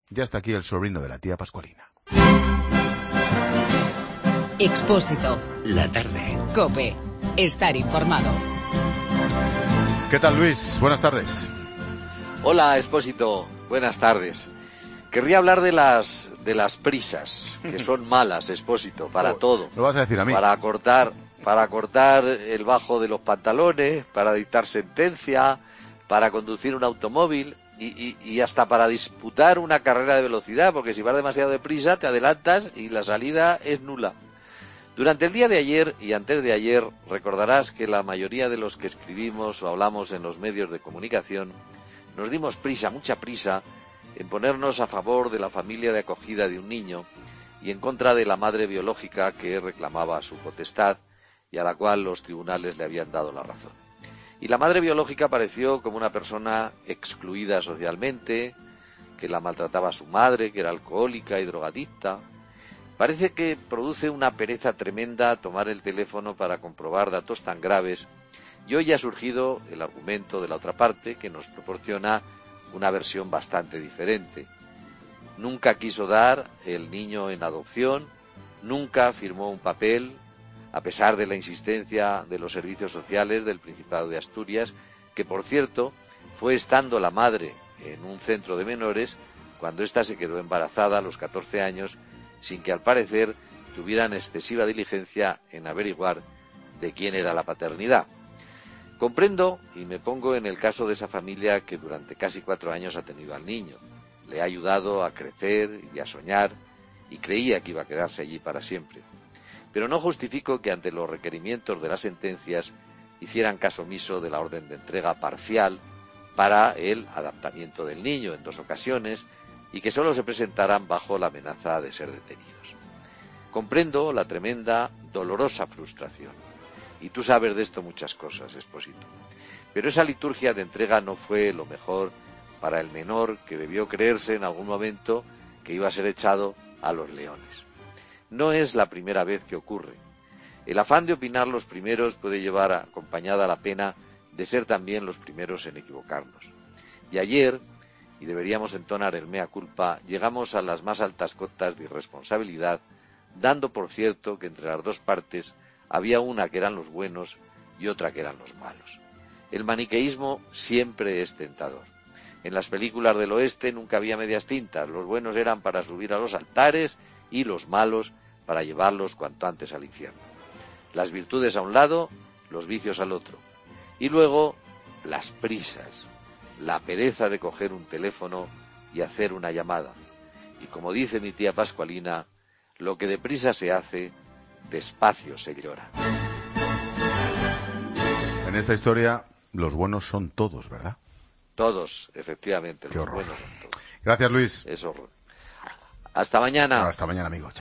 Ya está aquí el sobrino de la tía Pascualina. Expósito. La tarde. COPE. Estar informado. ¿Qué tal, Luis? Buenas tardes. Hola, Expósito. Buenas tardes. Querría hablar de las prisas, que son malas, Expósito, para todo. ¿Lo vas a decir a mí? Para cortar el bajo de los pantalones, para dictar sentencia, para conducir un automóvil y hasta para disputar una carrera de velocidad, porque si vas demasiado deprisa te adelantas y la salida es nula. Durante el día de ayer y antes de ayer recordarás que la mayoría de los que escribimos o hablamos en los medios de comunicación nos dimos prisa, mucha prisa, en ponernos a favor de la familia de acogida de un niño y en contra de la madre biológica que reclamaba su potestad y a la cual los tribunales le habían dado la razón. Y la madre biológica apareció como una persona excluida socialmente, que la maltrataba a su madre, que era alcohólica y drogadicta. Parece que produce una pereza tremenda tomar el teléfono para comprobar datos tan graves, y hoy ha surgido el argumento de la otra parte que nos proporciona una versión bastante diferente. Nunca quiso dar el niño en adopción, nunca firmó un papel, a pesar de la insistencia de los servicios sociales del Principado de Asturias, que por cierto fue estando la madre en un centro de menores cuando ésta se quedó embarazada a los 14 años, sin que al parecer tuvieran excesiva diligencia en averiguar de quién era la paternidad. Comprendo y me pongo en el caso de esa familia que durante casi 4 años ha tenido al niño. Le ha ayudado a crecer y a soñar y creía que iba a quedarse allí para siempre. Pero no justifico que ante los requerimientos de las sentencias hicieran caso omiso de la orden de entrega parcial para el adaptamiento del niño en 2 ocasiones y que solo se presentaran bajo la amenaza de ser detenidos. Comprendo la tremenda, dolorosa frustración. Y tú sabes de esto muchas cosas, Expósito. Pero esa liturgia de entrega no fue lo mejor para el menor que debió creerse en algún momento que iba a ser echado a los leones. No es la primera vez que ocurre. El afán de opinar los primeros puede llevar acompañada la pena de ser también los primeros en equivocarnos. Y ayer, y deberíamos entonar el mea culpa, llegamos a las más altas cotas de irresponsabilidad, dando por cierto que entre las dos partes había una que eran los buenos y otra que eran los malos. El maniqueísmo siempre es tentador. En las películas del oeste nunca había medias tintas. Los buenos eran para subir a los altares y los malos para llevarlos cuanto antes al infierno. Las virtudes a un lado, los vicios al otro. Y luego, las prisas, la pereza de coger un teléfono y hacer una llamada. Y como dice mi tía Pascualina, lo que deprisa se hace, despacio se llora. En esta historia, los buenos son todos, ¿verdad? Todos, efectivamente. Qué los horror. buenos son todos. Gracias, Luis. Es horror. Hasta mañana. Hasta mañana, amigos.